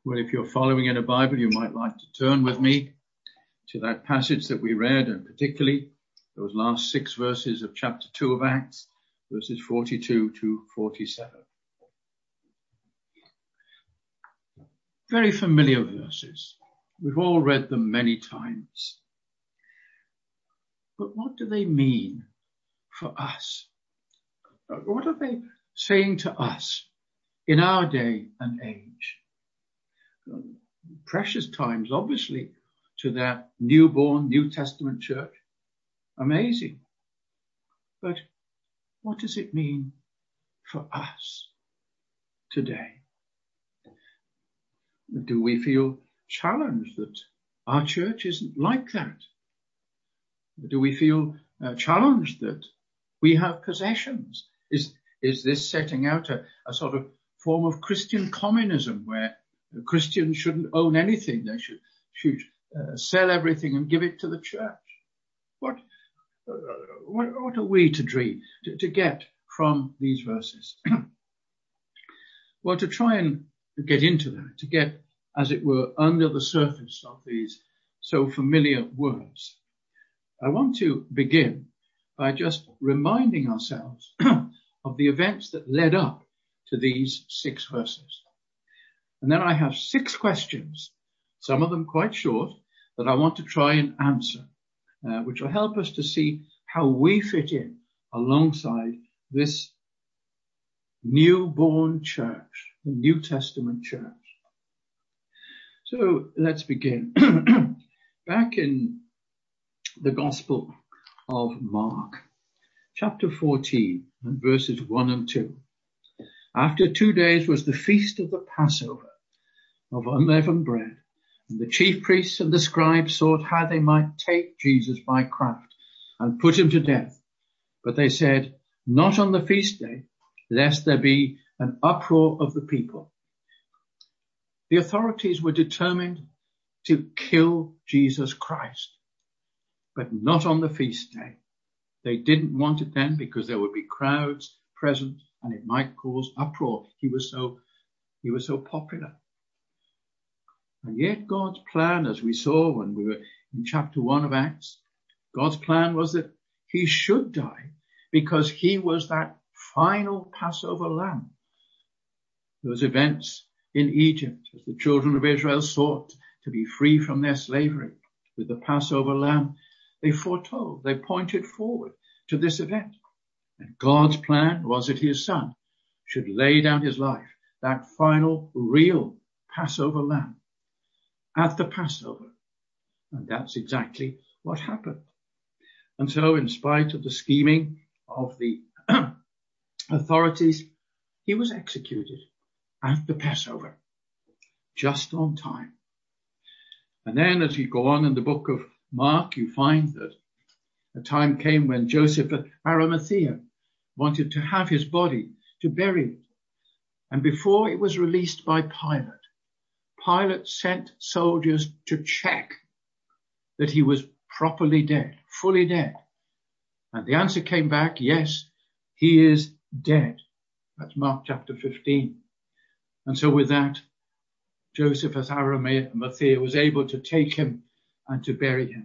Well, if you're following in a Bible, you might like to turn with me to that passage that we read, and particularly those last 6 verses of chapter 2 of Acts, verses 42 to 47. Very familiar verses. We've all read them many times. But what do they mean for us? What are they saying to us in our day and age? Precious times, obviously, to that newborn New Testament church. Amazing. But what does it mean for us today? Do we feel challenged that our church isn't like that? Do we feel challenged that we have possessions? Is this setting out a sort of form of Christian communism where Christians shouldn't own anything? They should sell everything and give it to the church. What are we to get from these verses? Well, to try and get into that, to get, as it were, under the surface of these so familiar words, I want to begin by just reminding ourselves of the events that led up to these 6 verses. And then I have 6 questions, some of them quite short, that I want to try and answer, which will help us to see how we fit in alongside this newborn church, the New Testament church. So let's begin. Back in the Gospel of Mark, chapter 14, and verses 1 and 2. After 2 days was the feast of the Passover of unleavened bread, and the chief priests and the scribes sought how they might take Jesus by craft and put him to death. But they said, not on the feast day, lest there be an uproar of the people. The authorities were determined to kill Jesus Christ, but not on the feast day. They didn't want it then because there would be crowds present and it might cause uproar. He was so popular. And yet God's plan, as we saw when we were in chapter 1 of Acts, God's plan was that he should die because he was that final Passover lamb. Those events in Egypt, as the children of Israel sought to be free from their slavery with the Passover lamb, they foretold, they pointed forward to this event. And God's plan was that his son should lay down his life, that final real Passover lamb, at the Passover. And that's exactly what happened. And so in spite of the scheming of the authorities, he was executed at the Passover, just on time. And then as you go on in the book of Mark, you find that a time came when Joseph of Arimathea wanted to have his body, to bury it. And before it was released by Pilate sent soldiers to check that he was properly dead, fully dead. And the answer came back, yes, he is dead. That's Mark chapter 15. And so with that, Joseph of Arimathea was able to take him and to bury him.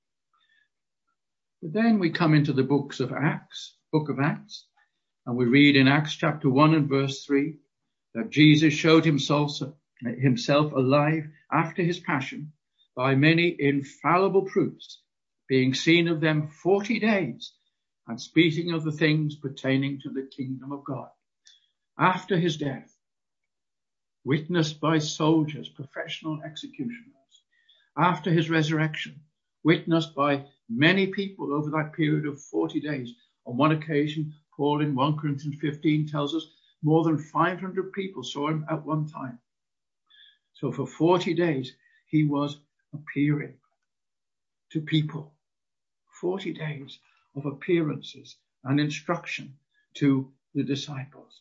But then we come into the book of Acts, and we read in Acts chapter 1 and verse 3 that Jesus showed himself alive after his passion by many infallible proofs, being seen of them 40 days, and speaking of the things pertaining to the kingdom of God. After his death, witnessed by soldiers, professional executioners. After his resurrection, witnessed by many people over that period of 40 days. On one occasion, Paul in 1 Corinthians 15 tells us more than 500 people saw him at one time. So for 40 days, he was appearing to people. 40 days of appearances and instruction to the disciples.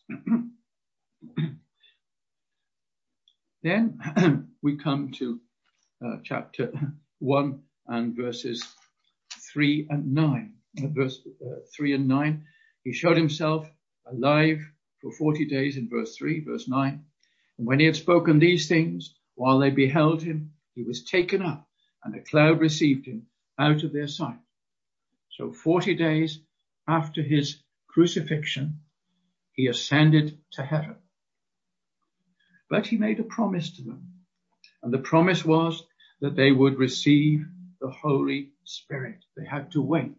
Then we come to chapter 1 and verses 3 and 9. Verse 3 and 9, he showed himself alive for 40 days in verse 3, verse 9. And when he had spoken these things, while they beheld him, he was taken up, and a cloud received him out of their sight. So 40 days after his crucifixion, he ascended to heaven. But he made a promise to them, and the promise was that they would receive the Holy Spirit. They had to wait.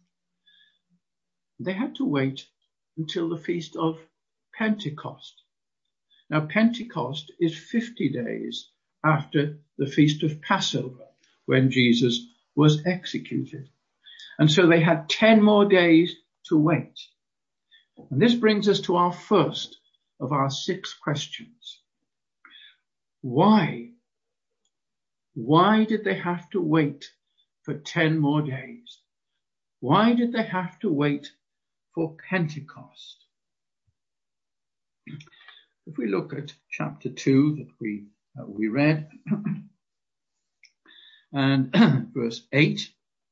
They had to wait until the Feast of Pentecost. Now, Pentecost is 50 days after the Feast of Passover, when Jesus was executed. And so they had 10 more days to wait. And this brings us to our first of our 6 questions. Why? Why did they have to wait for 10 more days? Why did they have to wait for Pentecost? If we look at chapter 2 that we read, and verse 8,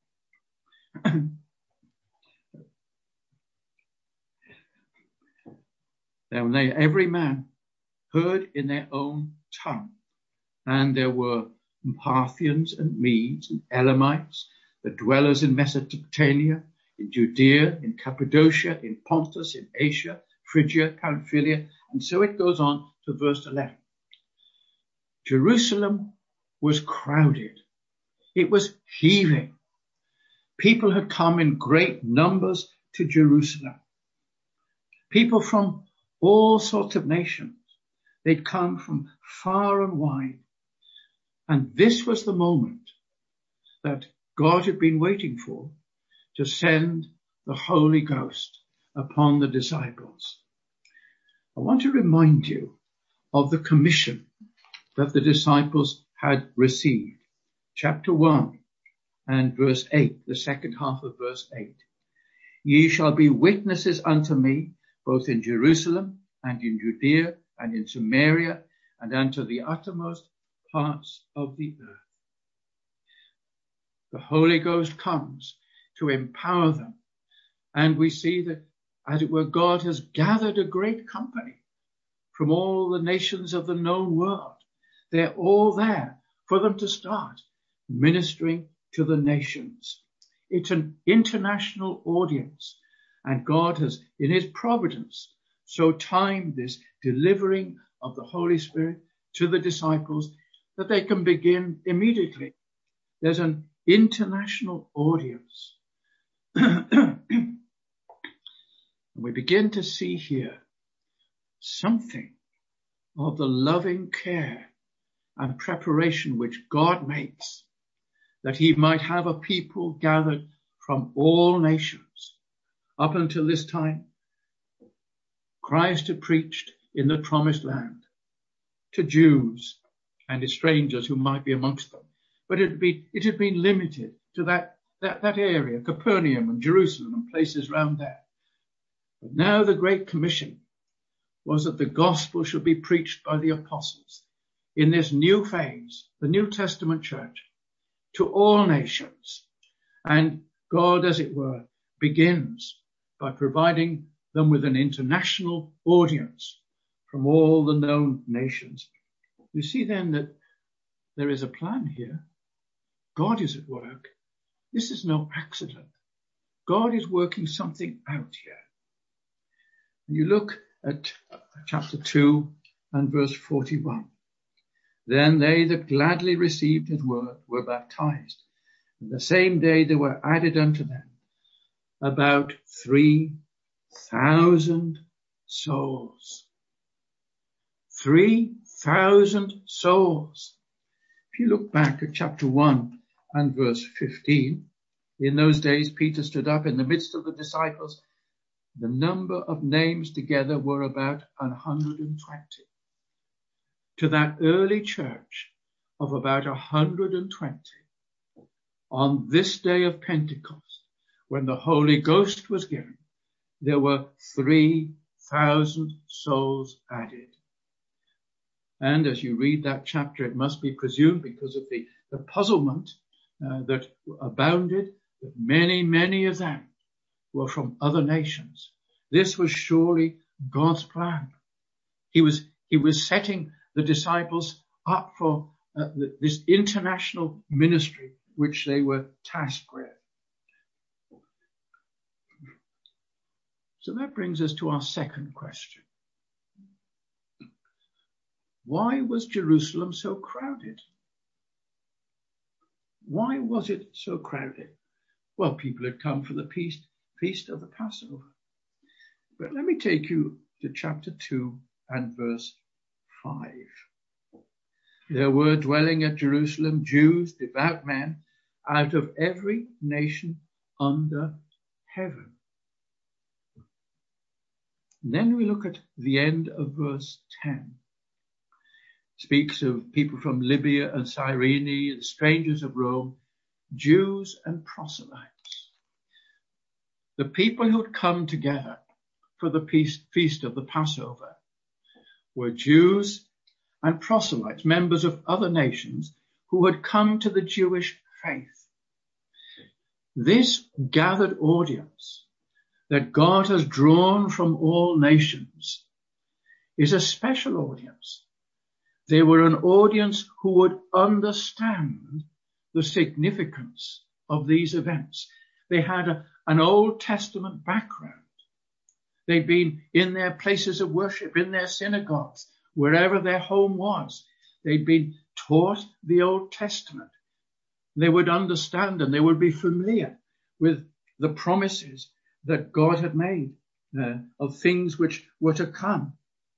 then they, every man heard in their own tongue, and there were Parthians and Medes and Elamites, the dwellers in Mesopotamia, in Judea, in Cappadocia, in Pontus, in Asia, Phrygia, Pamphylia, and so it goes on to verse 11. Jerusalem was crowded. It was heaving. People had come in great numbers to Jerusalem. People from all sorts of nations. They'd come from far and wide. And this was the moment that God had been waiting for, to send the Holy Ghost upon the disciples. I want to remind you of the commission that the disciples had received. Chapter 1 and verse 8, the second half of verse 8. Ye shall be witnesses unto me, both in Jerusalem and in Judea and in Samaria and unto the uttermost parts of the earth. The Holy Ghost comes to empower them. And we see that, as it were, God has gathered a great company from all the nations of the known world. They're all there for them to start ministering to the nations. It's an international audience, and God has, in his providence, so timed this delivering of the Holy Spirit to the disciples that they can begin immediately. There's an international audience. And we begin to see here something of the loving care and preparation which God makes, that he might have a people gathered from all nations. Up until this time, Christ had preached in the promised land to Jews and to strangers who might be amongst them. But it had been limited to that area, Capernaum and Jerusalem and places round there. But now the Great Commission was that the gospel should be preached by the apostles in this new phase, the New Testament church, to all nations. And God, as it were, begins by providing them with an international audience from all the known nations. You see then that there is a plan here. God is at work. This is no accident. God is working something out here. And you look at chapter 2 and verse 41. Then they that gladly received his word were baptized. And the same day there were added unto them about 3,000 souls. 3,000 souls. If you look back at chapter 1 and verse 15, in those days Peter stood up in the midst of the disciples. The number of names together were about 120. To that early church of about 120, on this day of Pentecost, when the Holy Ghost was given, there were 3,000 souls added. And as you read that chapter, it must be presumed, because of the puzzlement that abounded, that many of them were from other nations. This was surely God's plan. He was He was setting the disciples up for this international ministry which they were tasked with. So that brings us to our second question. Why was Jerusalem so crowded? Why was it so crowded? Well, people had come for the feast of the Passover. But let me take you to chapter 2 and verse 5. There were dwelling at Jerusalem Jews, devout men, out of every nation under heaven. Then we look at the end of verse 10. It speaks of people from Libya and Cyrene, the strangers of Rome, Jews and proselytes. The people who had come together for the feast of the Passover were Jews and proselytes, members of other nations who had come to the Jewish faith. This gathered audience that God has drawn from all nations is a special audience. They were an audience who would understand the significance of these events. They had an Old Testament background. They'd been in their places of worship, in their synagogues, wherever their home was. They'd been taught the Old Testament. They would understand and they would be familiar with the promises that God had made of things which were to come.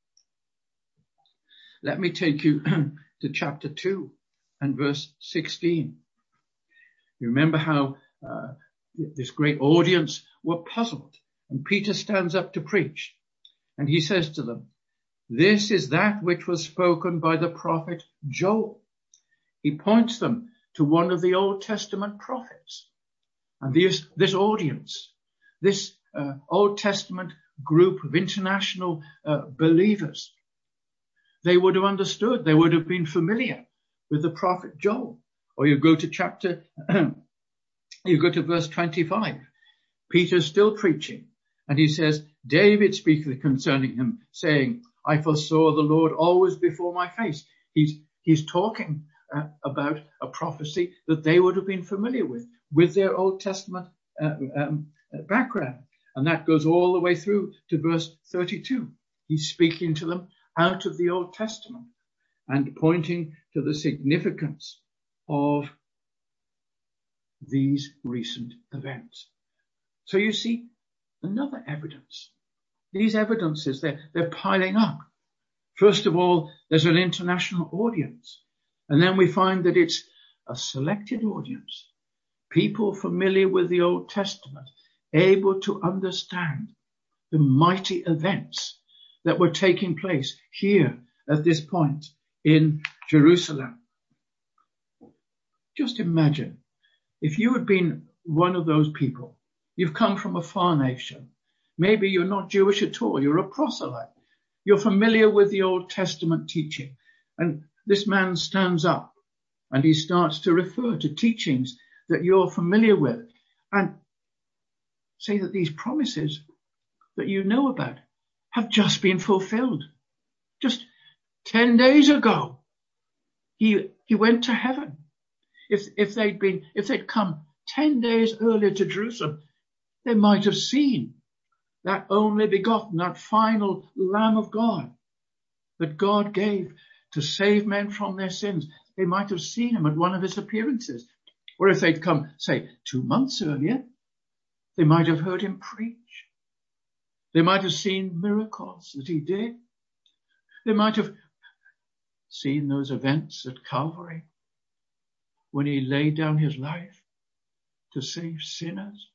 Let me take you to chapter 2 and verse 16. You remember how this great audience were puzzled, and Peter stands up to preach, and he says to them, "This is that which was spoken by the prophet Joel." He points them to one of the Old Testament prophets. And this audience, this Old Testament group of international believers, they would have understood, they would have been familiar with the prophet Joel. Or you go to verse 25. Peter's still preaching, and he says, David speaketh concerning him, saying, I foresaw the Lord always before my face. He's talking about a prophecy that they would have been familiar with their Old Testament background. And that goes all the way through to verse 32. He's speaking to them out of the Old Testament and pointing to the significance of these recent events. So you see another evidence. These evidences, they're piling up. First of all, there's an international audience. And then we find that it's a selected audience. People familiar with the Old Testament, able to understand the mighty events that were taking place here at this point in Jerusalem. Just imagine if you had been one of those people. You've come from a far nation. Maybe you're not Jewish at all. You're a proselyte. You're familiar with the Old Testament teaching. And this man stands up and he starts to refer to teachings that you're familiar with and say that these promises that you know about have just been fulfilled. Just 10 days ago, he went to heaven. If they'd come 10 days earlier to Jerusalem, they might have seen that only begotten, that final Lamb of God that God gave to save men from their sins. They might have seen him at one of his appearances. Or if they'd come, say, 2 months earlier, they might have heard him preach. They might have seen miracles that he did. They might have seen those events at Calvary when he laid down his life to save sinners.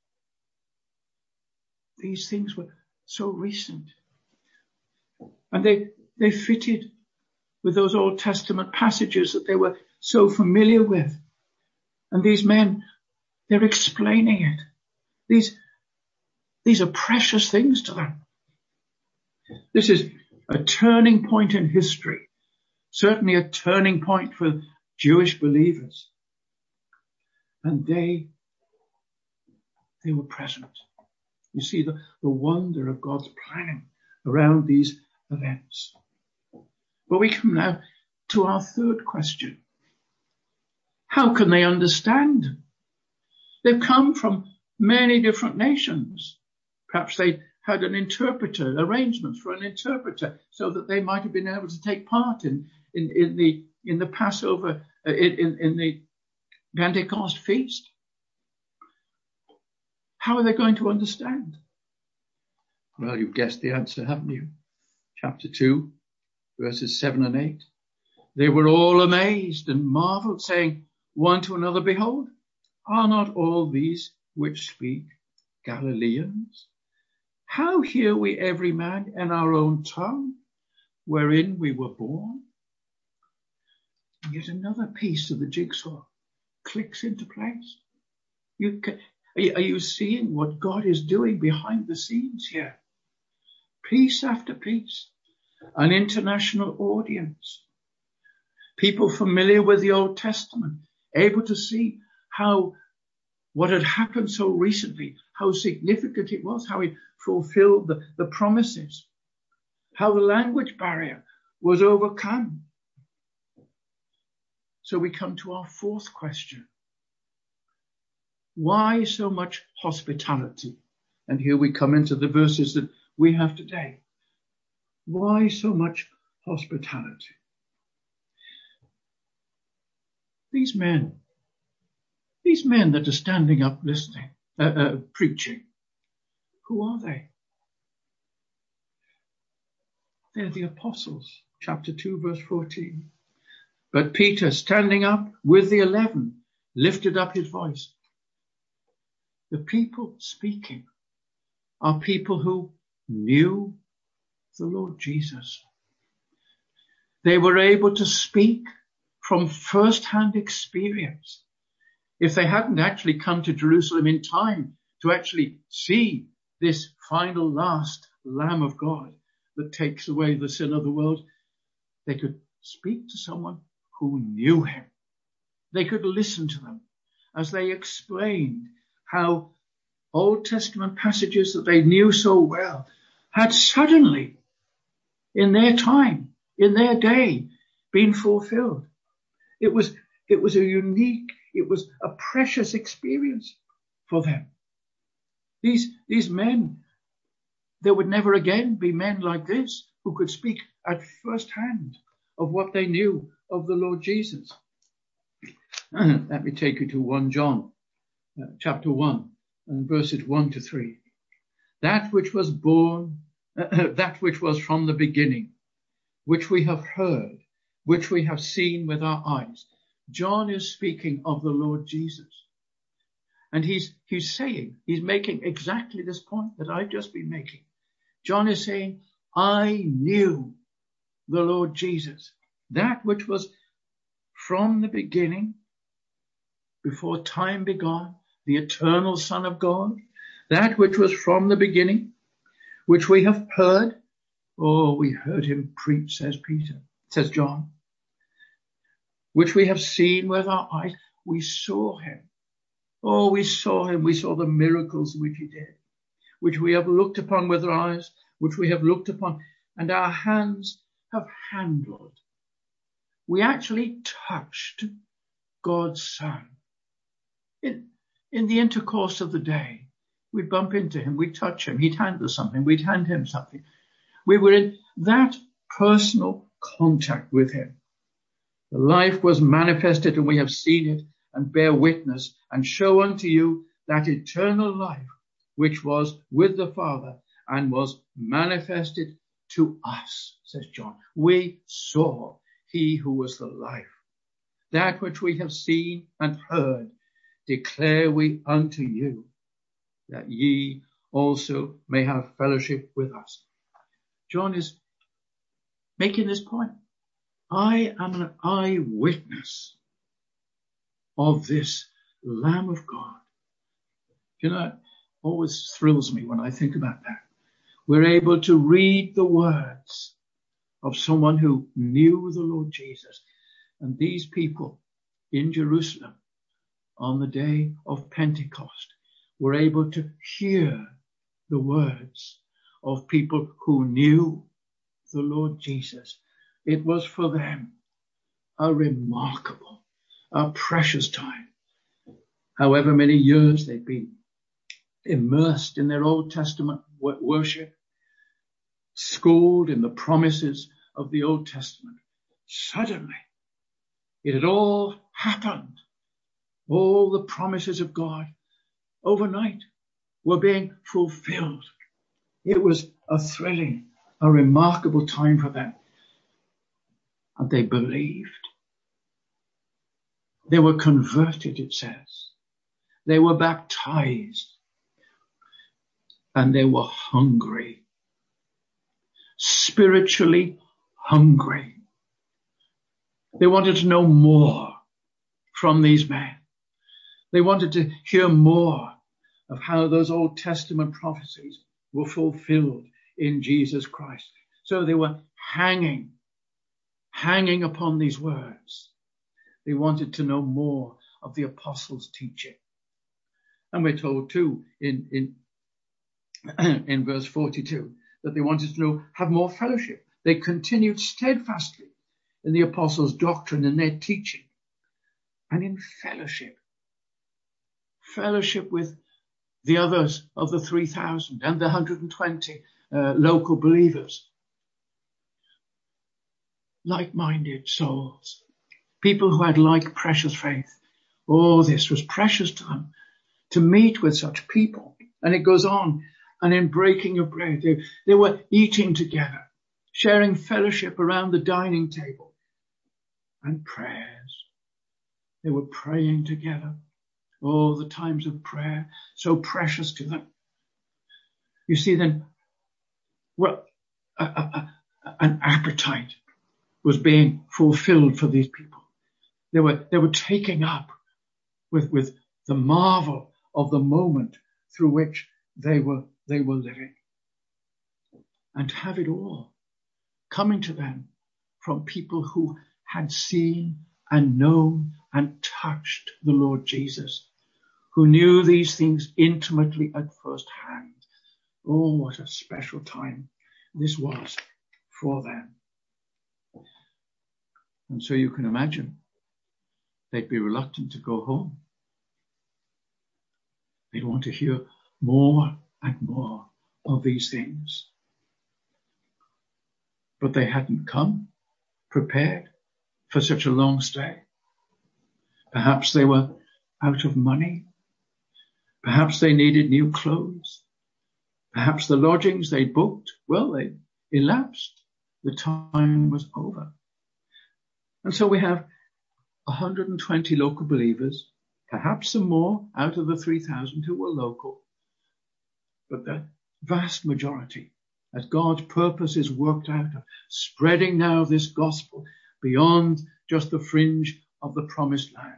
These things were so recent. And they fitted with those Old Testament passages that they were so familiar with. And these men, they're explaining it. These are precious things to them. This is a turning point in history. Certainly a turning point for Jewish believers. And they were present. You see the wonder of God's planning around these events. But we come now to our third question. How can they understand? They've come from many different nations. Perhaps they had an interpreter, arrangements for an interpreter, so that they might have been able to take part in the Passover, in the Pentecost feast. How are they going to understand? Well, you've guessed the answer, haven't you? Chapter 2, verses 7 and 8. They were all amazed and marveled, saying one to another, behold, are not all these which speak Galileans? How hear we every man in our own tongue, wherein we were born? And yet another piece of the jigsaw clicks into place. Are you seeing what God is doing behind the scenes here? Piece after piece, an international audience, people familiar with the Old Testament, able to see how what had happened so recently, how significant it was, how it fulfilled the promises, how the language barrier was overcome. So we come to our fourth question. Why so much hospitality? And here we come into the verses that we have today. Why so much hospitality? These men that are standing up listening, preaching, who are they? They're the apostles. Chapter 2, verse 14. But Peter, standing up with the 11, lifted up his voice. The people speaking are people who knew the Lord Jesus. They were able to speak from first-hand experience. If they hadn't actually come to Jerusalem in time to actually see this final last Lamb of God that takes away the sin of the world, they could speak to someone who knew him. They could listen to them as they explained how Old Testament passages that they knew so well had suddenly, in their time, in their day, been fulfilled. It was a unique, it was a precious experience for them. These men, there would never again be men like this who could speak at first hand of what they knew of the Lord Jesus. Let me take you to 1 John, chapter 1, and verses 1 to 3. That which was born, that which was from the beginning, which we have heard, which we have seen with our eyes. John is speaking of the Lord Jesus. And he's making exactly this point that I've just been making. John is saying, I knew the Lord Jesus. That which was from the beginning, before time began, the eternal Son of God, that which was from the beginning, which we have heard. Oh, we heard him preach, says John. Which we have seen with our eyes. We saw him. Oh, we saw him. We saw the miracles which he did, which we have looked upon with our eyes, which we have looked upon, and our hands have handled. We actually touched God's Son. In the intercourse of the day, we'd bump into him, we'd touch him, he'd hand us something, we'd hand him something. We were in that personal contact with him. The life was manifested, and we have seen it, and bear witness, and show unto you that eternal life which was with the Father and was manifested to us, says John. We saw he who was the life. That which we have seen and heard declare we unto you, that ye also may have fellowship with us. John is making this point. I am an eyewitness of this Lamb of God. You know, it always thrills me when I think about that. We're able to read the words of someone who knew the Lord Jesus. And these people in Jerusalem on the day of Pentecost were able to hear the words of people who knew the Lord Jesus, It was for them a remarkable, a precious time. However many years they'd been immersed in their Old Testament worship, schooled in the promises of the Old Testament, suddenly it had all happened. All the promises of God overnight were being fulfilled. It was a thrilling, a remarkable time for them. And they believed. They were converted, it says. They were baptized. And they were hungry. Spiritually hungry. They wanted to know more from these men. They wanted to hear more of how those Old Testament prophecies were fulfilled in Jesus Christ. So they were hanging upon these words. They wanted to know more of the apostles' teaching. And we're told too in verse 42 that they wanted to have more fellowship. They continued steadfastly in the apostles' doctrine and their teaching and in fellowship. Fellowship with the others of the 3,000 and the 120 local believers. Like-minded souls. People who had like precious faith. Oh, this was precious to them to meet with such people. And it goes on. And in breaking of bread, they were eating together, sharing fellowship around the dining table and prayers. They were praying together. Oh, the times of prayer, so precious to them. You see then, well, an appetite was being fulfilled for these people. They were taking up with the marvel of the moment through which they were living. And to have it all coming to them from people who had seen and known and touched the Lord Jesus, who knew these things intimately at first hand. Oh, what a special time this was for them. And so you can imagine they'd be reluctant to go home. They'd want to hear more and more of these things. But they hadn't come prepared for such a long stay. Perhaps they were out of money. Perhaps they needed new clothes. Perhaps the lodgings they booked, well, they elapsed. The time was over. And so we have 120 local believers, perhaps some more out of the 3,000 who were local. But the vast majority, as God's purpose is worked out, of spreading now this gospel beyond just the fringe of the promised land,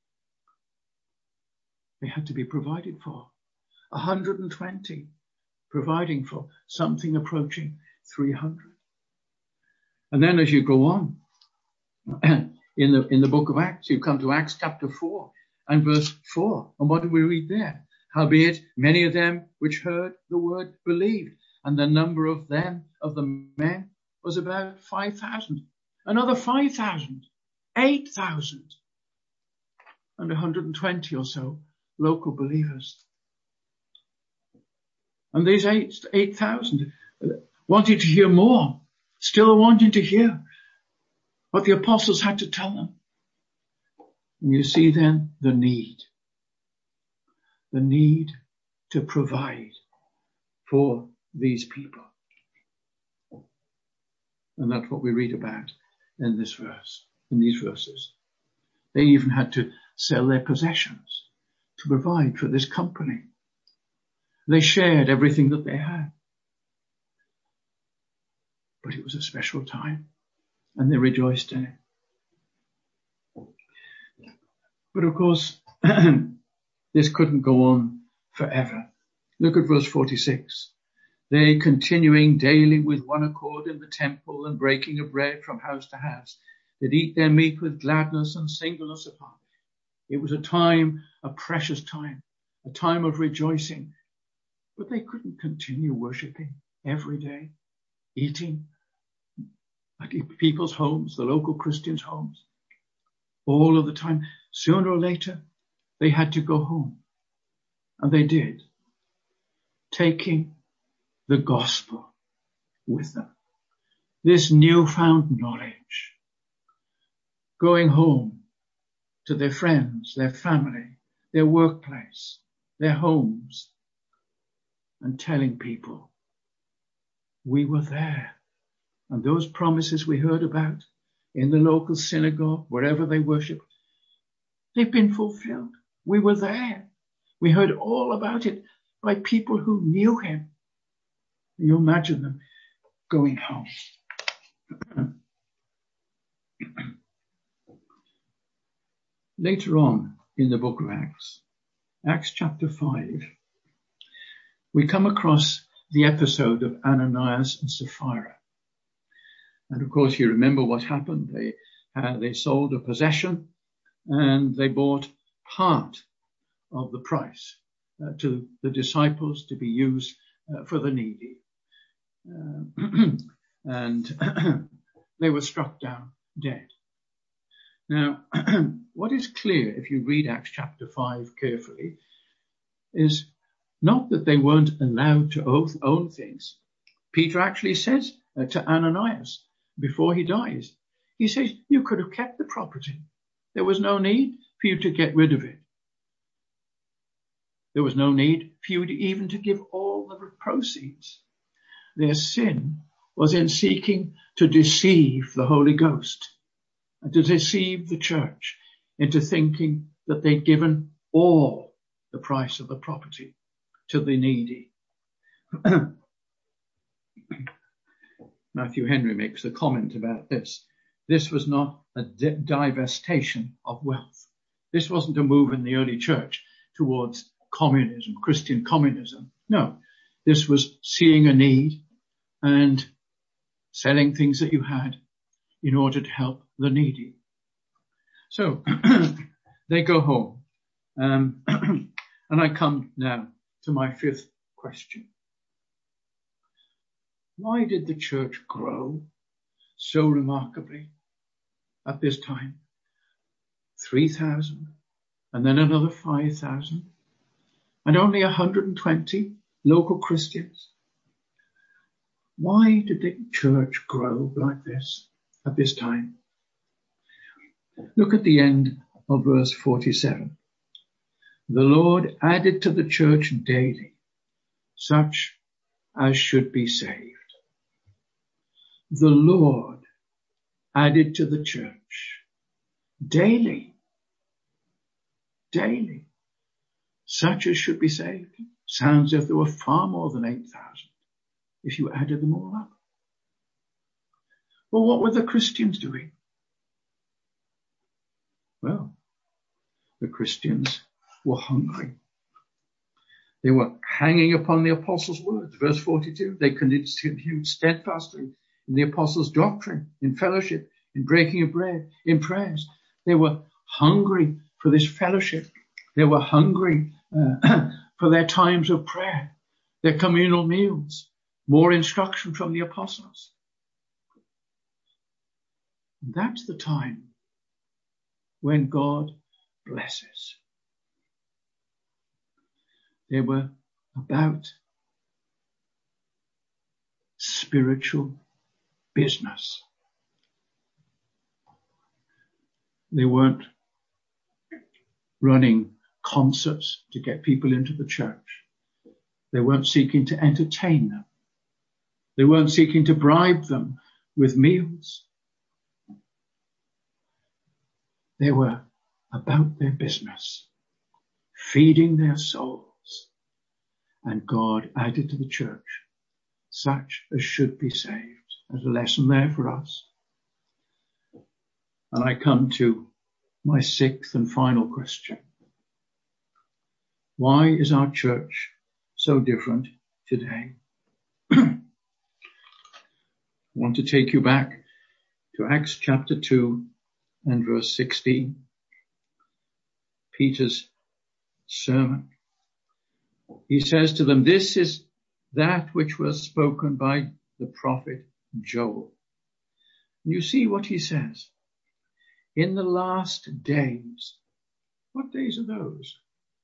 they had to be provided for. 120 providing for something approaching 300. And then as you go on in the book of Acts, you come to Acts chapter 4 and verse 4. And what do we read there? Howbeit many of them which heard the word believed, and the number of them, of the men, was about 5,000. Another 5,000, 8,000, and 120 or so local believers. And these 8,000 wanted to hear more, still wanting to hear what the apostles had to tell them. And you see then the need to provide for these people. And that's what we read about in this verse, in these verses. They even had to sell their possessions to provide for this company. They shared everything that they had. But it was a special time, and they rejoiced in it. But of course, this couldn't go on forever. Look at verse 46. They, continuing daily with one accord in the temple and breaking of bread from house to house, did eat their meat with gladness and singleness of heart. It was a time, a precious time, a time of rejoicing. But they couldn't continue worshipping every day, eating at people's homes, the local Christians' homes, all of the time. Sooner or later, they had to go home. And they did, taking the gospel with them. This newfound knowledge, going home to their friends, their family, their workplace, their homes, and telling people, we were there. And those promises we heard about in the local synagogue, wherever they worship, they've been fulfilled. We were there. We heard all about it by people who knew him. You imagine them going home. Later on in the book of Acts, Acts chapter 5, we come across the episode of Ananias and Sapphira. And of course, you remember what happened. They sold a possession and they bought part of the price to the disciples to be used for the needy. And they were struck down dead. Now, what is clear if you read Acts chapter 5 carefully is not that they weren't allowed to own things. Peter actually says to Ananias before he dies, he says, you could have kept the property. There was no need for you to get rid of it. There was no need for you even to give all the proceeds. Their sin was in seeking to deceive the Holy Ghost and to deceive the church into thinking that they'd given all the price of the property to the needy. Matthew Henry makes a comment about this. This was not a divestation of wealth. This wasn't a move in the early church towards communism, Christian communism. No, this was seeing a need and selling things that you had in order to help the needy. So they go home. And I come now to my fifth question. Why did the church grow so remarkably at this time? 3,000 and then another 5,000 and only 120 local Christians. Why did the church grow like this at this time? Look at the end of verse 47. The Lord added to the church daily such as should be saved. The Lord added to the church daily such as should be saved. Sounds as if there were far more than 8,000 if you added them all up. Well, what were the Christians doing? Well, the Christians were hungry. They were hanging upon the apostles' words. Verse 42, they continued steadfastly in the apostles' doctrine, in fellowship, in breaking of bread, in prayers. They were hungry for this fellowship. They were hungry for their times of prayer, their communal meals, more instruction from the apostles. That's the time when God blesses. They were about spiritual business. They weren't running concerts to get people into the church. They weren't seeking to entertain them. They weren't seeking to bribe them with meals. They were about their business, feeding their souls. And God added to the church such as should be saved. There's a lesson there for us. And I come to my sixth and final question. Why is our church so different today? I want to take you back to Acts chapter 2 and verse 16. Peter's sermon. He says to them, this is that which was spoken by the prophet Joel. And you see what he says. In the last days. What days are those?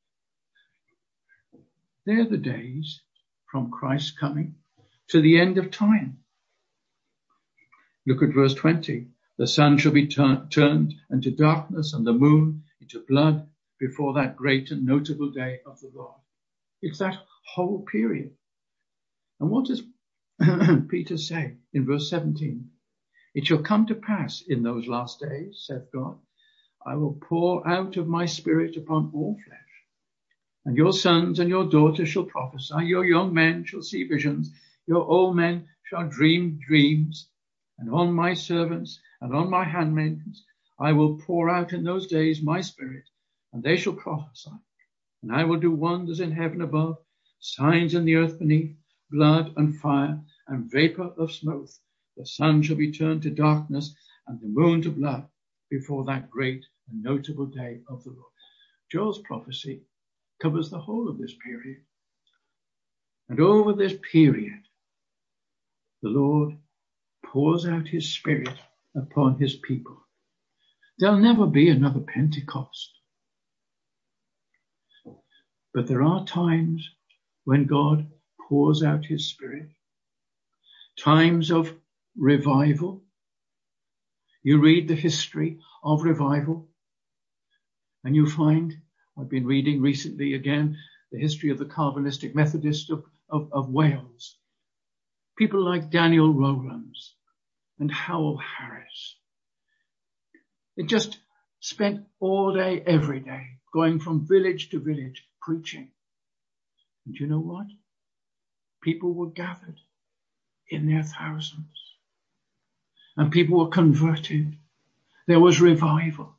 They're the days from Christ's coming to the end of time. Look at verse 20. The sun shall be turned into darkness and the moon into blood before that great and notable day of the Lord. It's that whole period. And what does Peter say in verse 17? It shall come to pass in those last days, saith God, I will pour out of my spirit upon all flesh. And your sons and your daughters shall prophesy. Your young men shall see visions. Your old men shall dream dreams. And on my servants and on my handmaidens I will pour out in those days my spirit, and they shall prophesy. And I will do wonders in heaven above, signs in the earth beneath, blood and fire and vapor of smoke. The sun shall be turned to darkness and the moon to blood before that great and notable day of the Lord. Joel's prophecy covers the whole of this period. And over this period, the Lord pours out his spirit upon his people. There'll never be another Pentecost. But there are times when God pours out his spirit. Times of revival. You read the history of revival and you find, I've been reading recently again, the history of the Calvinistic Methodists of Wales. People like Daniel Rowlands and Howell Harris. It just spent all day, every day, going from village to village, preaching. And you know what? People were gathered in their thousands. And people were converted. There was revival.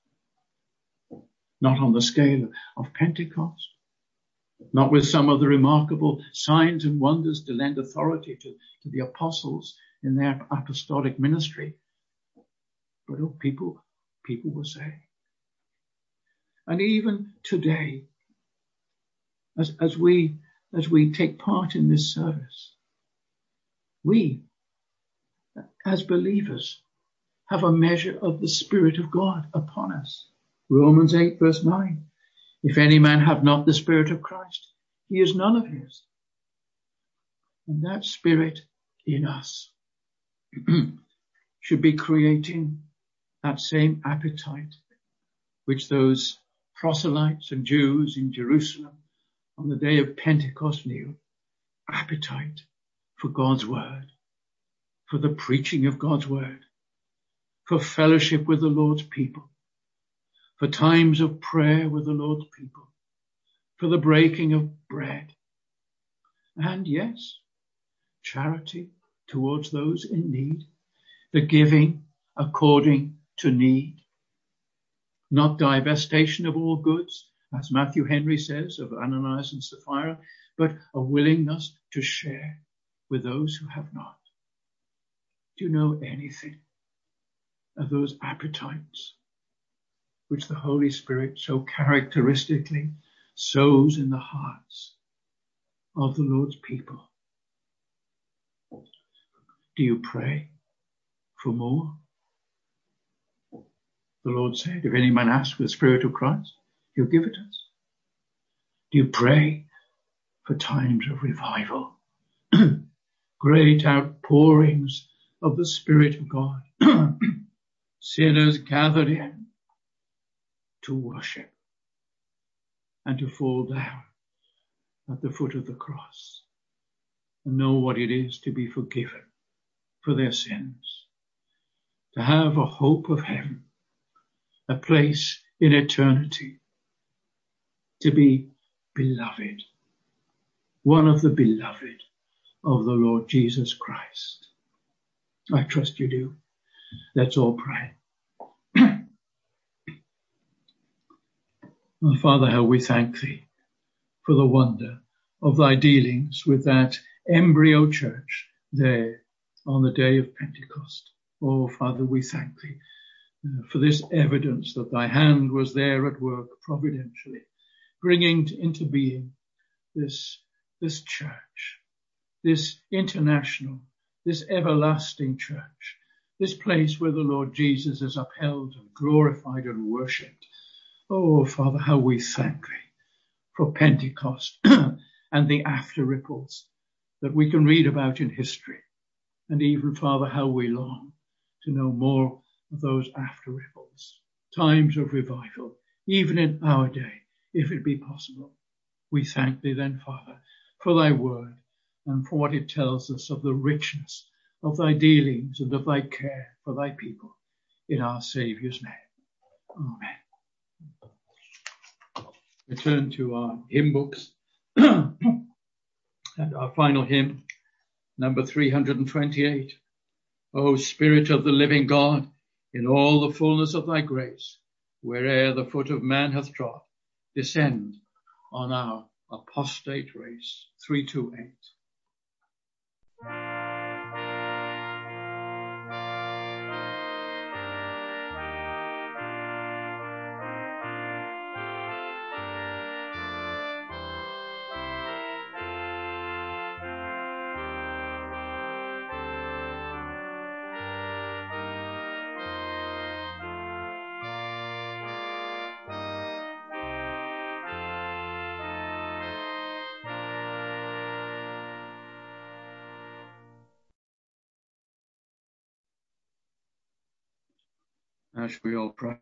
Not on the scale of Pentecost. Not with some of the remarkable signs and wonders to lend authority to the apostles in their apostolic ministry. But people were saved. And even today, as we take part in this service, we, as believers, have a measure of the Spirit of God upon us. Romans 8 verse 9. If any man have not the Spirit of Christ, he is none of his. And that Spirit in us should be creating that same appetite which those proselytes and Jews in Jerusalem on the day of Pentecost knew. Appetite for God's word, for the preaching of God's word, for fellowship with the Lord's people, for times of prayer with the Lord's people, for the breaking of bread, and yes, charity towards those in need, the giving according to need, not divestation of all goods, as Matthew Henry says of Ananias and Sapphira, but a willingness to share with those who have not. Do you know anything of those appetites which the Holy Spirit so characteristically sows in the hearts of the Lord's people? Do you pray for more? The Lord said, if any man asks for the Spirit of Christ, he'll give it us. Do you pray for times of revival? Great outpourings of the Spirit of God. Sinners gathered in to worship and to fall down at the foot of the cross and know what it is to be forgiven for their sins, to have a hope of heaven, a place in eternity, to be beloved, one of the beloved of the Lord Jesus Christ. I trust you do. Let's all pray. Oh, Father, how we thank thee for the wonder of thy dealings with that embryo church there on the day of Pentecost. Oh, Father, we thank thee for this evidence that thy hand was there at work providentially, bringing into being this church, this international, this everlasting church this place where the Lord Jesus is upheld and glorified and worshipped. Oh, Father, how we thank thee for Pentecost and the after ripples that we can read about in history. And even, Father, how we long to know more of those after ripples, times of revival, even in our day, if it be possible. We thank thee then, Father, for thy word and for what it tells us of the richness of thy dealings and of thy care for thy people. In our Saviour's name. Amen. Return to our hymn books and our final hymn, number 328. O Spirit of the living God, in all the fullness of thy grace, where'er the foot of man hath trod, descend on our apostate race. 328. As we all pray.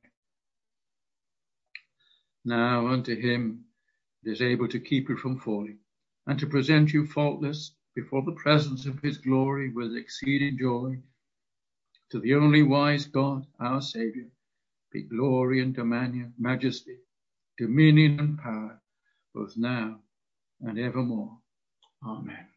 Now unto him that is able to keep you from falling, and to present you faultless before the presence of his glory with exceeding joy, to the only wise God, our Saviour, be glory and dominion, majesty, dominion and power, both now and evermore. Amen.